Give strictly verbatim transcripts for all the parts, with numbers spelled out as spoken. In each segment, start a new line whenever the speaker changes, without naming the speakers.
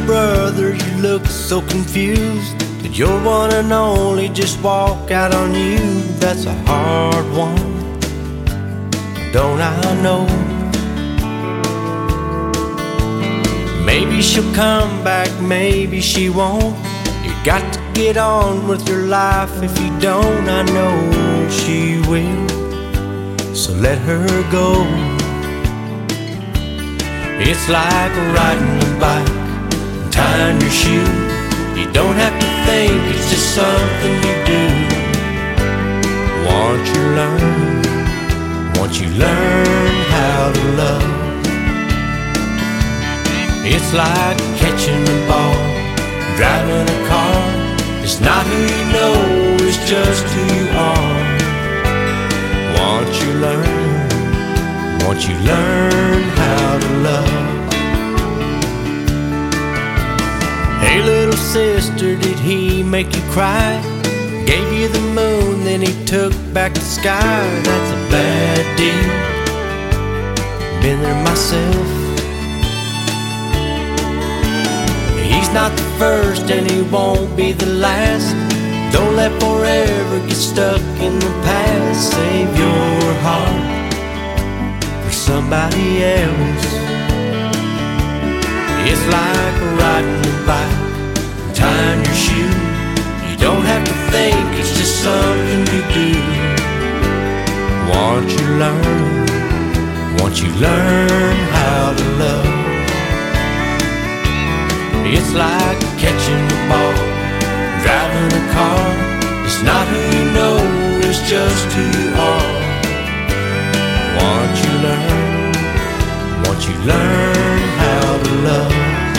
brother, you look so confused. Did your one and only just walk out on you? That's a hard one, don't I know? Maybe she'll come back, maybe she won't. You got to get on with your life. If you don't, I know she will, so let her go. It's like riding a bike and tying your shoe. You don't have to think, it's just something you do. Once you learn, once you learn how to love. It's like catching a ball, driving a car. It's not who you know, it's just who you are. Once you learn, once you learn how to love. Hey little sister, did he make you cry? Gave you the moon, then he took back the sky. That's a bad deal, been there myself. He's not the first and he won't be the last. Don't let forever get stuck in the past. Save your heart for somebody else. It's like riding a bike, tying your shoe. You don't have to think, it's just something you do. Once you learn, once you learn how to love. It's like catching the ball, driving a car. It's not who you know, it's just who you are. Once you learn, once you learn how to love.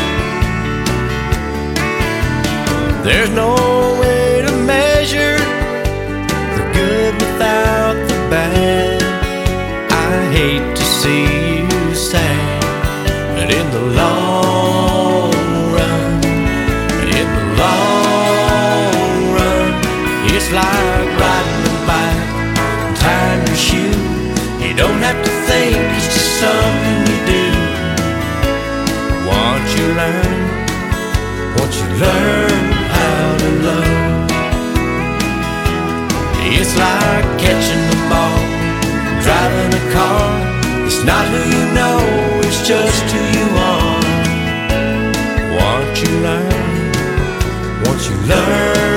There's no way to measure the good without the bad. I hate to see you sad, but in the long it's like riding a bike and tying your shoe. You don't have to think, it's just something you do. Once you learn, once you learn how to love. It's like catching the ball, driving a car. It's not who you know, it's just who you are. Once you learn, once you learn